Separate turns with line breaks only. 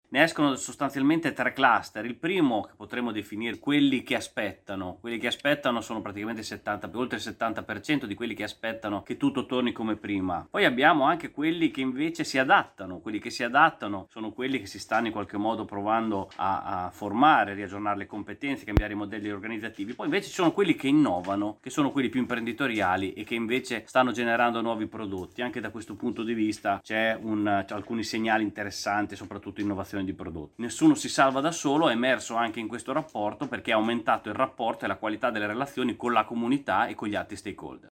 Ne escono sostanzialmente tre cluster. Il primo, che potremmo definire quelli che aspettano sono praticamente oltre il 70% di quelli che aspettano che tutto torni come prima. Poi abbiamo anche quelli che invece si adattano. Quelli che si adattano sono quelli che si stanno in qualche modo provando a formare, riaggiornare le competenze, cambiare i modelli organizzativi. Poi invece ci sono quelli che innovano, che sono quelli più imprenditoriali e che invece stanno generando nuovi prodotti. Anche da questo punto di vista c'è alcuni segnali interessanti, soprattutto innovazione di prodotti. Nessuno si salva da solo, è emerso anche in questo rapporto perché è aumentato il rapporto e la qualità delle relazioni con la comunità e con gli altri stakeholder.